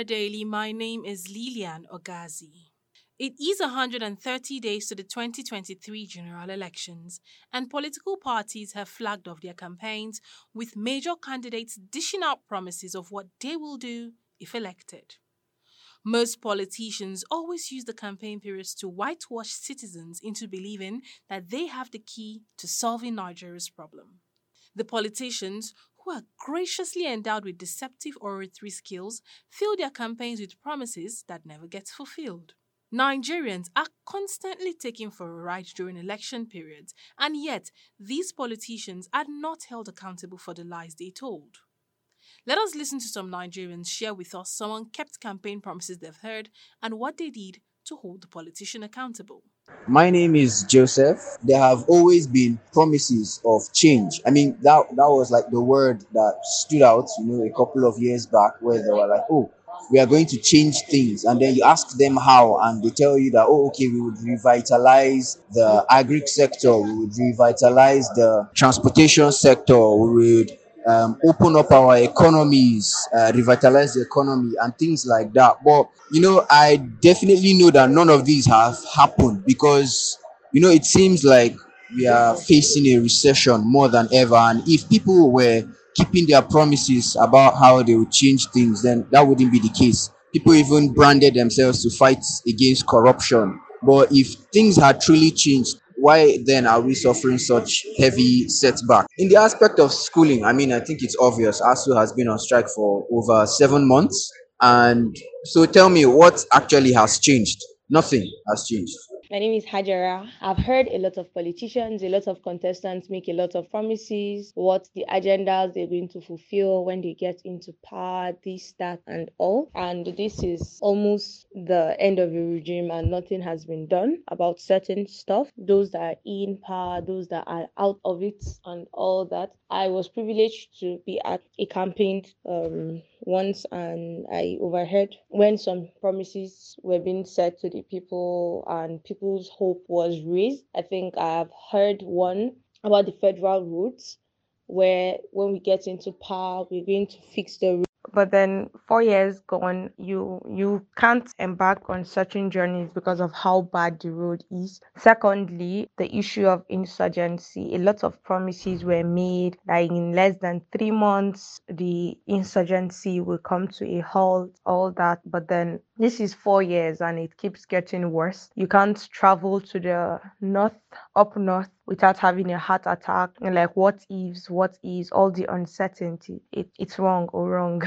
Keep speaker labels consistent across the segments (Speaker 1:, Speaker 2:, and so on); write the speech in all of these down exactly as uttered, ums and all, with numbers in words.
Speaker 1: Nigeria Daily, my name is Lilian Ogazi. It is one hundred thirty days to the twenty twenty-three general elections, and political parties have flagged off their campaigns, with major candidates dishing out promises of what they will do if elected. Most politicians always use the campaign periods to whitewash citizens into believing that they have the key to solving Nigeria's problem. The politicians, who are graciously endowed with deceptive oratory skills, fill their campaigns with promises that never get fulfilled. Nigerians are constantly taken for a ride during election periods, and yet these politicians are not held accountable for the lies they told. Let us listen to some Nigerians share with us some unkept campaign promises they've heard and what they did to hold the politician accountable.
Speaker 2: My name is Joseph. There have always been promises of change. I mean, that that was like the word that stood out, you know, a couple of years back, where they were like, "Oh, we are going to change things," and then you ask them how, and they tell you that, "Oh, okay, we would revitalize the agri sector, we would revitalize the transportation sector, we would um, open up our economies, uh, revitalize the economy, and things like that." But you know, I definitely know that none of these have happened because you know it seems like we are facing a recession more than ever. And if people were keeping their promises about how they would change things, then that wouldn't be the case. People even branded themselves to fight against corruption. But if things had truly changed, why then are we suffering such heavy setback? In the aspect of schooling, I mean, I think it's obvious. ASU has been on strike for over seven months. And so tell me, what actually has changed? Nothing has changed.
Speaker 3: My name is Hajara. I've heard a lot of politicians, a lot of contestants make a lot of promises, what the agendas they're going to fulfill when they get into power, this, that, and all. And this is almost the end of a regime and nothing has been done about certain stuff. Those that are in power, those that are out of it, and all that. I was privileged to be at a campaign um, once, and I overheard when some promises were being said to the people and people's hope was raised. I think I've heard one about the federal roads, where when we get into power, we're going to fix the road. But then four years gone, you you can't embark on certain journeys because of how bad the road is. Secondly, the issue of insurgency. A lot of promises were made that in less than three months the insurgency will come to a halt, all that. But then this is four years and it keeps getting worse. You can't travel to the north, up north, without having a heart attack. And like, what ifs, what is, all the uncertainty. It, it's wrong or wrong.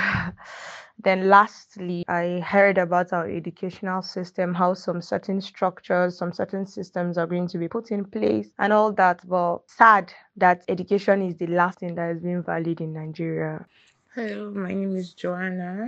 Speaker 3: Then lastly, I heard about our educational system, how some certain structures, some certain systems are going to be put in place and all that. But sad that education is the last thing that has been valid in Nigeria.
Speaker 4: Hello, my name is Joanna.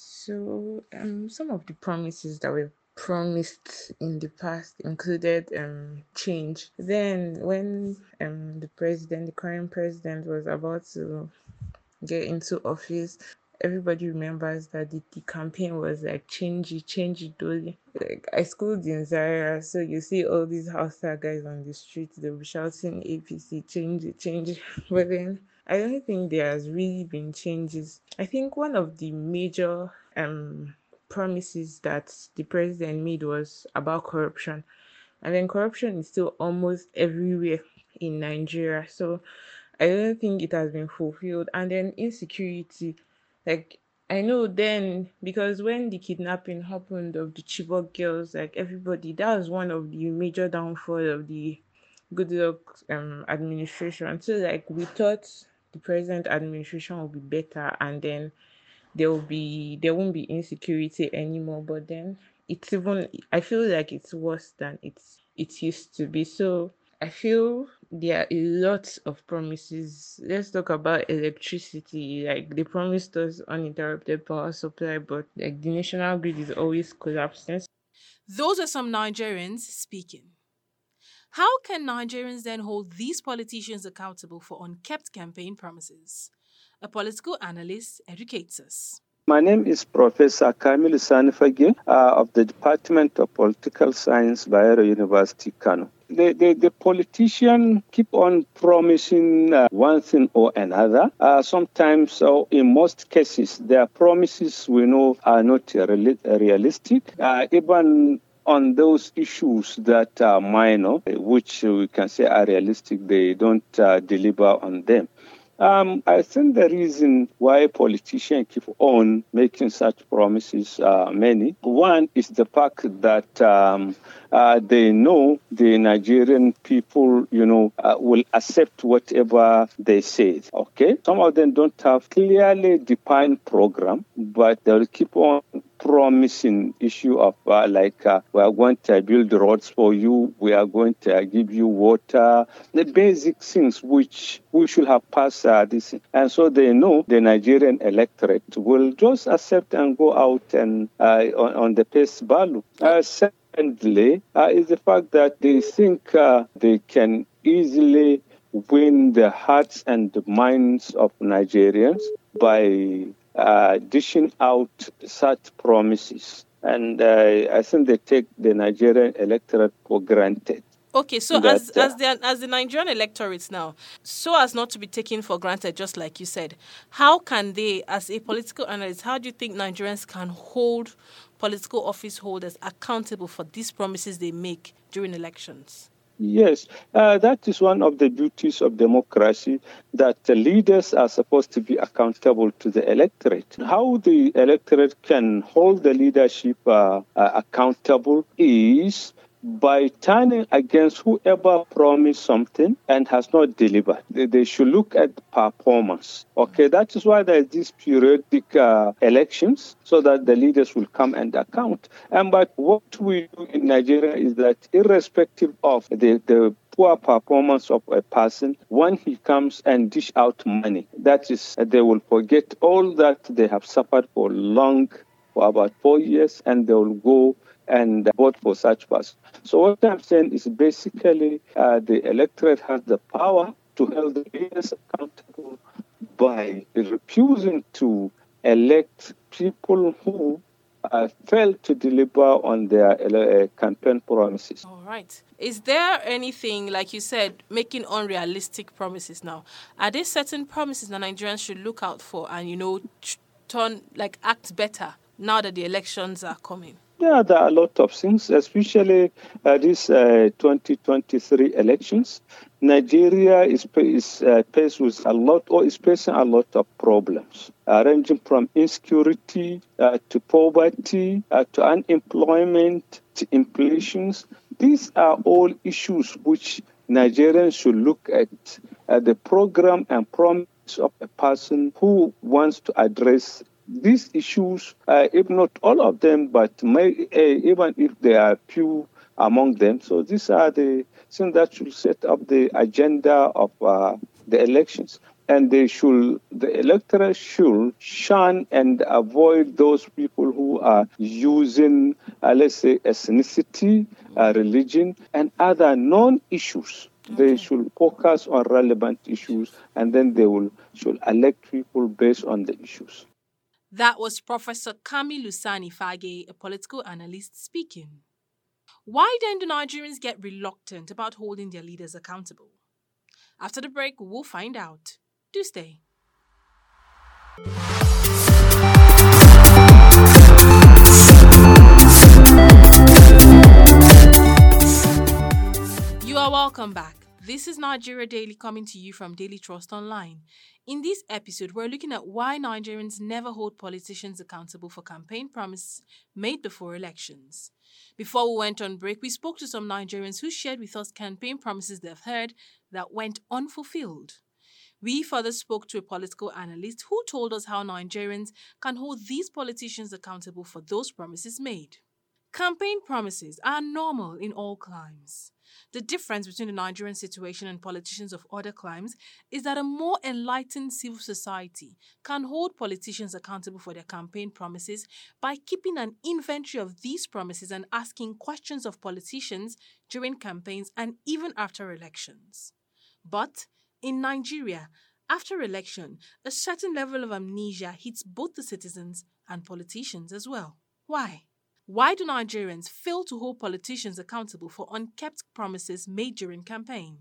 Speaker 4: So, um, some of the promises that were promised in the past included um change. Then, when um the president, the current president, was about to get into office, everybody remembers that the, the campaign was like changey, changey dolly. Like, I schooled in Zaria, so you see all these Hausa guys on the street, they'll be shouting A P C, change it, change it. But then I don't think there has really been changes. I think one of the major um promises that the president made was about corruption. And then corruption is still almost everywhere in Nigeria. So I don't think it has been fulfilled. And then insecurity, like, I know then, because when the kidnapping happened of the Chibok girls, like everybody, that was one of the major downfall of the Goodluck um administration. So like we thought the present administration will be better, and then there will be there won't be insecurity anymore. But then it's even I feel like it's worse than it's it used to be. So I feel there are a lot of promises. Let's talk about electricity. Like, they promised us uninterrupted power supply, but like the national grid is always collapsing.
Speaker 1: Those are some Nigerians speaking. How can Nigerians then hold these politicians accountable for unkept campaign promises? A political analyst educates us.
Speaker 5: My name is Professor Kamil Sanifagi uh, of the Department of Political Science, Bayero University, Kano. the, the, the politician keep on promising uh, one thing or another. Uh, sometimes, or in most cases, their promises we know are not reali- realistic. Uh, even on those issues that are minor, which we can say are realistic, they don't uh, deliver on them. Um, I think the reason why politicians keep on making such promises are many. One is the fact that um, uh, they know the Nigerian people, you know, uh, will accept whatever they say. Okay, some of them don't have clearly defined program, but they'll keep on promising issue of uh, like uh, we are going to build roads for you, we are going to give you water, the basic things which we should have passed uh, this. And so they know the Nigerian electorate will just accept and go out and uh, on, on the face value. Uh, secondly, uh, is the fact that they think uh, they can easily win the hearts and the minds of Nigerians by uh, dishing out such promises. And uh, I think they take the Nigerian electorate for granted.
Speaker 1: Okay, so
Speaker 5: that,
Speaker 1: as as the as the Nigerian electorate now, so as not to be taken for granted, just like you said, how can they, as a political analyst, how do you think Nigerians can hold political office holders accountable for these promises they make during elections?
Speaker 5: Yes, uh, that is one of the beauties of democracy, that the leaders are supposed to be accountable to the electorate. How the electorate can hold the leadership uh, uh, accountable is by turning against whoever promised something and has not delivered. They, they should look at performance. Okay, that is why there is these periodic uh, elections, so that the leaders will come and account. And but what we do in Nigeria is that irrespective of the, the poor performance of a person, when he comes and dish out money, that is, they will forget all that they have suffered for long, for about four years, and they will go and vote for such person. So what I'm saying is basically uh, the electorate has the power to hold the leaders accountable by refusing to elect people who uh, fail to deliver on their uh, campaign promises.
Speaker 1: All right. Is there anything, like you said, making unrealistic promises now? Are there certain promises that Nigerians should look out for and, you know, turn, like, act better now that the elections are coming?
Speaker 5: Yeah, there are a lot of things, especially uh, these uh, twenty twenty-three elections. Nigeria is, is uh, faced with a lot, or is facing a lot of problems, uh, ranging from insecurity uh, to poverty uh, to unemployment to inflations. These are all issues which Nigerians should look at uh, the program and promise of a person who wants to address these issues, uh, if not all of them, but may, uh, even if there are few among them. So these are the things that should set up the agenda of uh, the elections. And they should, the electorate should shun and avoid those people who are using, uh, let's say, ethnicity, uh, religion, and other non-issues. Okay. They should focus on relevant issues, and then they will should elect people based on the issues.
Speaker 1: That was Professor Kami Lusani Fage, a political analyst, speaking. Why then do Nigerians get reluctant about holding their leaders accountable? After the break, we'll find out. Do stay. You are welcome back. This is Nigeria Daily, coming to you from Daily Trust Online. In this episode, we're looking at why Nigerians never hold politicians accountable for campaign promises made before elections. Before we went on break, we spoke to some Nigerians who shared with us campaign promises they've heard that went unfulfilled. We further spoke to a political analyst who told us how Nigerians can hold these politicians accountable for those promises made. Campaign promises are normal in all climes. The difference between the Nigerian situation and politicians of other climes is that a more enlightened civil society can hold politicians accountable for their campaign promises by keeping an inventory of these promises and asking questions of politicians during campaigns and even after elections. But in Nigeria, after election, a certain level of amnesia hits both the citizens and politicians as well. Why? Why do Nigerians fail to hold politicians accountable for unkept promises made during campaign?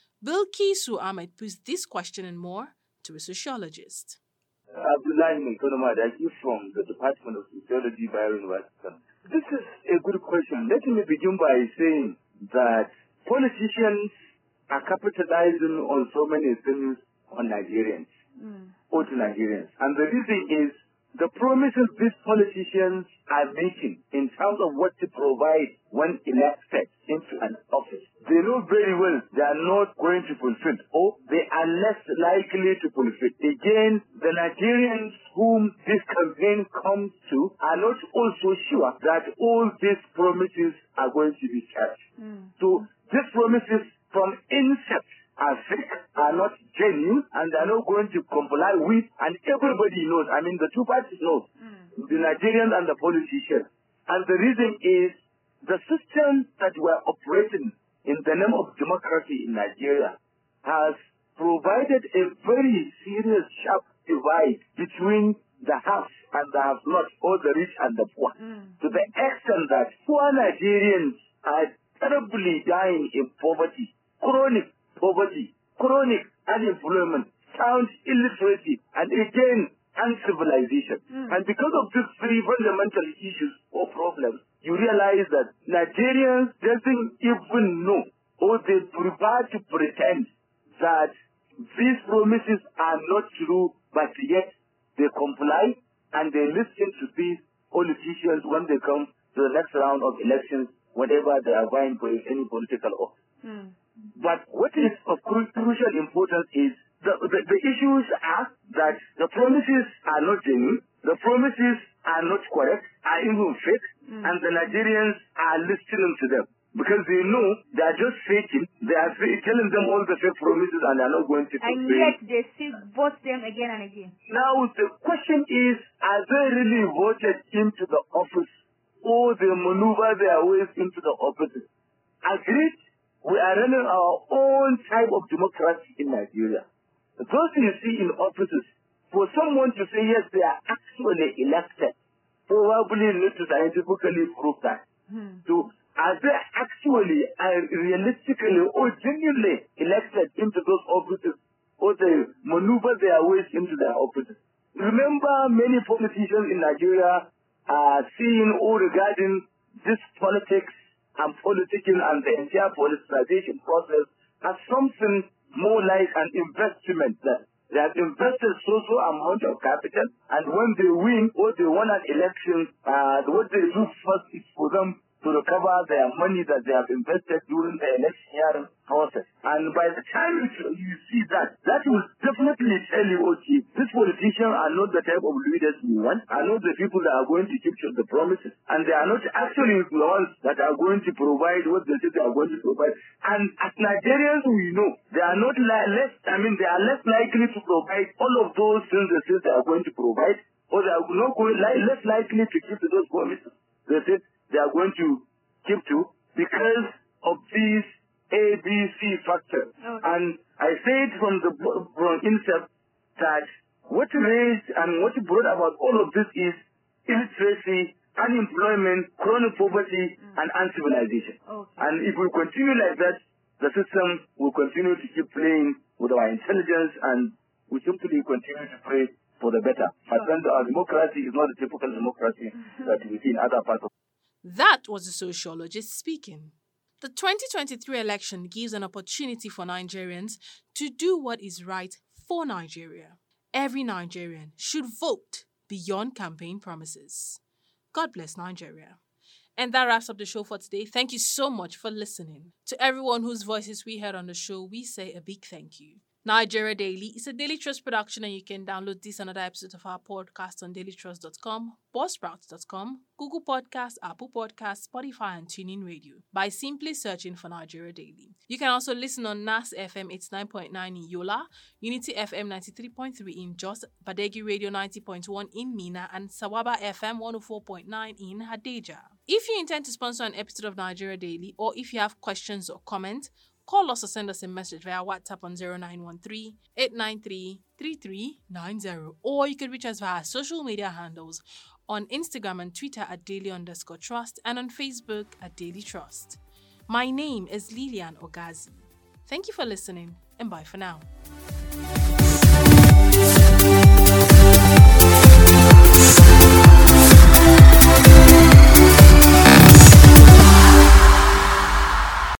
Speaker 1: Bilkisu Ahmed puts this question and more to a sociologist.
Speaker 6: Abdullahi Mekonomadaki from the Department of Sociology, Bayero University. This is a good question. Let me begin by saying that politicians are capitalizing on so many things on Nigerians, mm. or to Nigerians. And the reason is the promises these politicians are making in terms of what to provide when elected into an office. They know very well they are not going to fulfill, or they are less likely to fulfill. Again, the Nigerians whom this campaign comes to are not also sure that all these promises are going to be kept. Mm. So these promises from incept are fake, are not genuine, and are not going to comply with, and everybody knows, I mean the two parties know, mm. the Nigerians and the politicians. And the reason is the system that we're operating in the name of democracy in Nigeria has provided a very serious sharp divide between the haves and the have-not, or the rich and the poor, mm. to the extent that poor Nigerians are terribly dying in poverty, chronic poverty, chronic unemployment, sound illiteracy, and again, uncivilization. Mm. And because of these three fundamental issues or problems, you realize that Nigerians doesn't even know, or they prefer to pretend that these promises are not true, but yet they comply and they listen to these politicians when they come to the next round of elections, whenever they are vying for any political office. Mm. But what is of cru- crucial importance is the, the, the issues are that the promises are not genuine, the promises are not correct, are even fake, mm. and the Nigerians are listening to them. Because they know they are just faking, they are fake, telling them all the fake promises and they are not going to fulfill.
Speaker 7: And yet they still vote them again and again.
Speaker 6: Now the question is, are they really voted into the office, or they maneuver their ways into the offices? Agreed? We are running our own type of democracy in Nigeria. Those you see in offices, for someone to say yes, they are actually elected, probably need to scientifically prove that. Hmm. So, are they actually, are realistically or genuinely elected into those offices, or they maneuver their ways into their offices? Remember, many politicians in Nigeria are seeing or regarding this politics and politicking and the entire politicization process as something more like an investment. That they have invested so-so amount of capital, and when they win or they won an election, uh, what they do first is for them to recover their money that they have invested during the election process. And by the time you see that, that will definitely tell you, okay, these politicians are not the type of leaders we want, are not the people that are going to keep the promises, and they are not actually the ones that are going to provide what they say they are going to provide. And as Nigerians, we know they are not li- less, I mean, they are less likely to provide all of those things they say they are going to provide, or they are not going, li- less likely to keep those promises they say they are going to keep to, because of these A, B, C factors. Okay. And I said from the from incept that what raised and what brought about all of this is illiteracy, unemployment, chronic poverty, mm. and uncivilization. Okay. And if we continue like that, the system will continue to keep playing with our intelligence, and we simply continue to pray for the better. But then our democracy is not a typical democracy that we see in other parts of.
Speaker 1: That was a sociologist speaking. The twenty twenty-three election gives an opportunity for Nigerians to do what is right for Nigeria. Every Nigerian should vote beyond campaign promises. God bless Nigeria. And that wraps up the show for today. Thank you so much for listening. To everyone whose voices we heard on the show, we say a big thank you. Nigeria Daily is a Daily Trust production, and you can download this and other episodes of our podcast on daily trust dot com, buzzsprout dot com, Google Podcasts, Apple Podcasts, Spotify, and TuneIn Radio by simply searching for Nigeria Daily. You can also listen on N A S F M eighty-nine point nine in Yola, Unity F M ninety-three point three in Jos, Badegi Radio ninety point one in Mina, and Sawaba F M one oh four point nine in Hadeja. If you intend to sponsor an episode of Nigeria Daily, or if you have questions or comments, call us or send us a message via WhatsApp on zero nine one three, eight nine three, three three nine zero, or you can reach us via social media handles on Instagram and Twitter at daily underscore trust, and on Facebook at Daily Trust. My name is Lilian Ogazi. Thank you for listening, and bye for now.